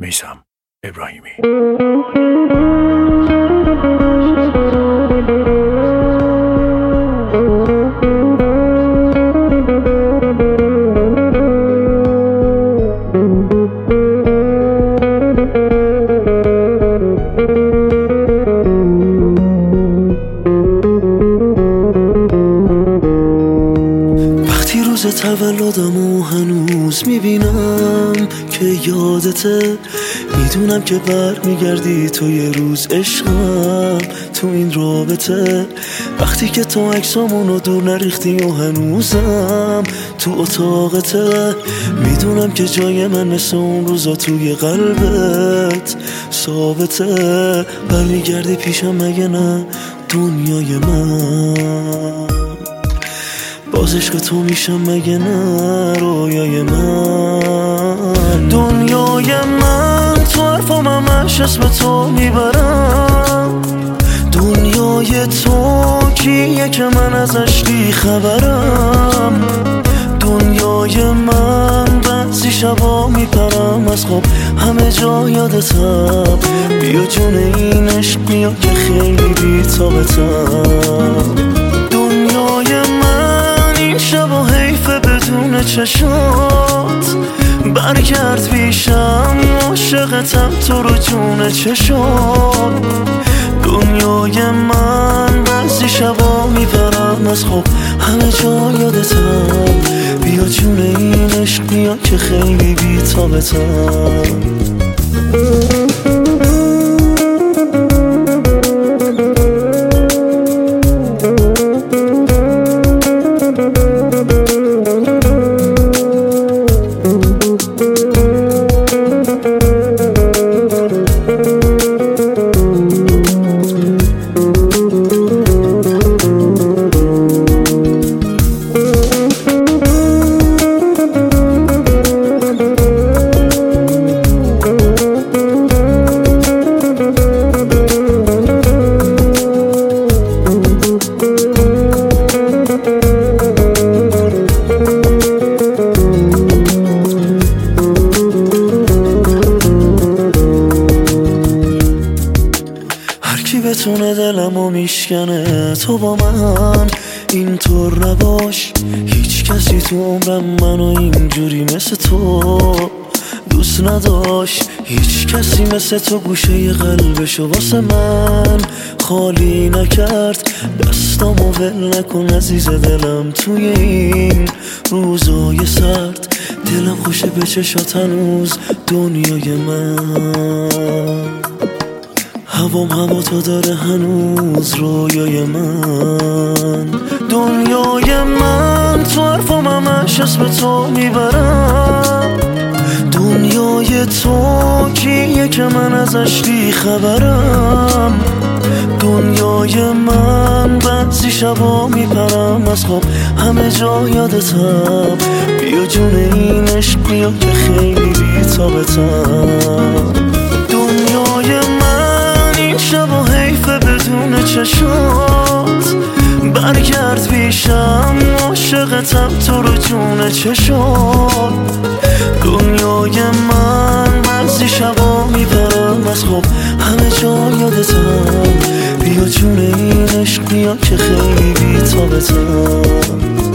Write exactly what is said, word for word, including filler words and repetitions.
میثم ابراهیمی. وقتی روز تولدمو هنوز میبینم که یادته، میدونم که بر میگردی تو یه روز عشقم تو این رابطه. وقتی که تو عکسامونو دور نریختی و هنوزم تو اتاقته، میدونم که جای من مثل اون روزا توی قلبت ثابته. برمیگردی پیشم مگه نه دنیای من؟ باز عشق تو میشم مگه نه رویای من؟ دنیای من تو حرفام همش اسم تو میبرم. دنیای تو کیه که من ازش بی خبرم؟ دنیای من بعضی شبا میپرم از خواب همه جا یادتم. بیا جون این عشق بیا که خیلی بی تابتم. دنیای من این شبا حیفه بدون چشات، برگرد پیشم عاشقتم تو رو جون چشات. دنیای من بعضی شبا میپرم از خواب همه جا یادتم. بیا جون این عشق بیا که خیلی بی تابتم. بتونه دلمو میشکنه تو با من اینطور نباش. هیچ کسی تو عمرم منو اینجوری مثل تو دوست نداشت. هیچ کسی مثل تو گوشه قلبشو واسه من خالی نکرد. دستامو ول نکن عزیز دلم توی این روزای سرد. دلم خوشه به چشات هنوز دنیای من. هوام هوا تو داره هنوز رویای من. دنیای من تو حرفام همش اسم تو میبرم. دنیای تو کیه که من ازش بی خبرم؟ دنیای من بعضی شبا میپرم از خواب همه جا یادتم. بیا جون این عشق بیا که خیلی بی تابتم. دنیای من این شبا حیفه بدون چشات، برگرد پیشم عاشقتم تو رو جون چشات. دنیای من بعضی شبا میپرم از خواب همه جا یادتم. بیا جون این عشق بیا که خیلی بی تابتم.